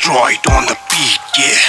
destroyed on the beat, yeah.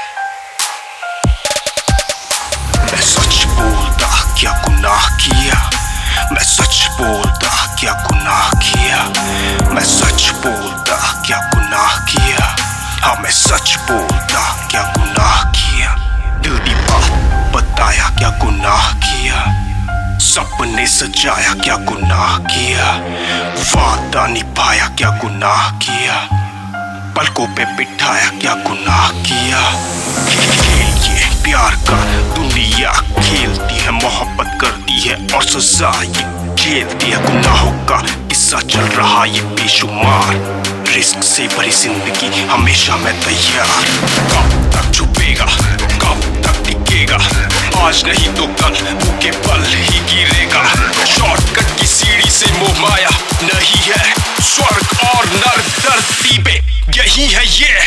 मैं सच बोलता क्या गुनाह किया, मैं सच बोलता क्या गुनाह किया, मैं सच बोलता क्या गुनाह किया, हाँ मैं सच बोलता क्या गुनाह किया। दिल की बात बताया क्या गुनाह किया, सपने सजाया क्या गुनाह किया, वादा निभाया क्या गुनाह किया, पलकों पे बिठाया क्या गुनाह किया। खेल ये प्यार का दुनिया खेलती है, मोहब्बत करती है और सजा ये झेलती है। गुनाहों का किस्सा चल रहा ये बेशुमार, रिस्क से भरी जिंदगी हमेशा मैं तैयार। कब तक छुपेगा, कब तक टिकेगा, आज नहीं तो कल भूखे पल ही गिरेगा। शॉर्टकट की सीढ़ी से मोह माया नहीं है, स्वर्ग और नर धरती पे यही है ये।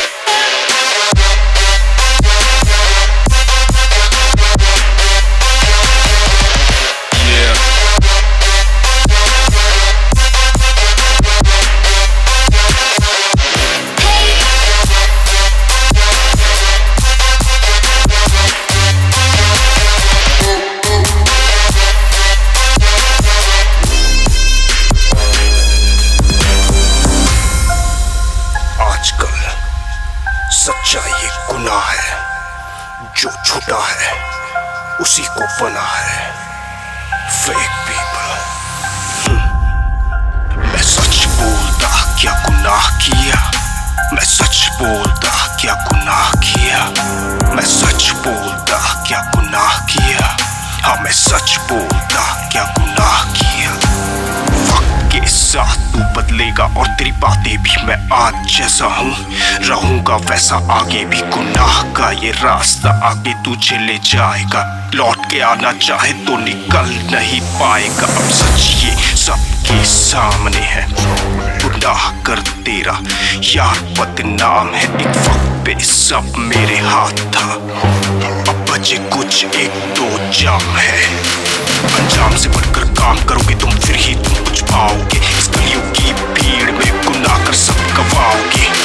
सच्चाई एक गुनाह है, जो झूठा है उसी को बना है फेक पीपल। मैं सच बोलता क्या गुनाह किया, मैं सच बोलता क्या गुनाह किया, मैं सच बोलता क्या गुनाह किया, हाँ मैं सच बोलता क्या गुनाह किया। वक्त के साथ तू बदलेगा और तेरी बातें भी, मैं आज जैसा हूँ रहूंगा वैसा आगे भी। गुनाह का ये रास्ता आगे तुझे ले जाएगा, लौट के आना चाहे तो निकल नहीं पाएगा। अब सच ये सबके सामने है, गुनाह कर तेरा यार बदनाम है। एक वक्त पे सब मेरे हाथ था, अब बचे कुछ एक दो जाम है। अंजाम से बढ़कर काम करोगे तुम, फिर ही तुम कुछ पाओगे। इस गलियों की भीड़ में गुनाह कर सब गवाओगे।